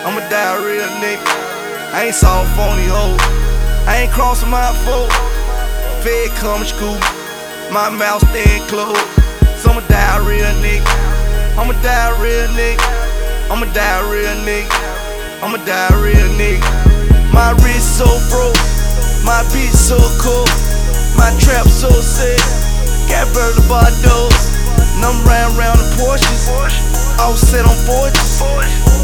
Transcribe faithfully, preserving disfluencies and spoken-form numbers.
I'ma die a real nigga. I ain't soft phony hoe. I ain't crossing my foot. Fed come school, my mouth staying closed. So I'ma die a real nigga. I'ma die a real nigga. I'ma die a real nigga. I'ma die a real nigga. My wrist so broke, my bitch so cool, my trap so sick. Got burger Bardos, and I'm riding around the Porsches, all set on forges.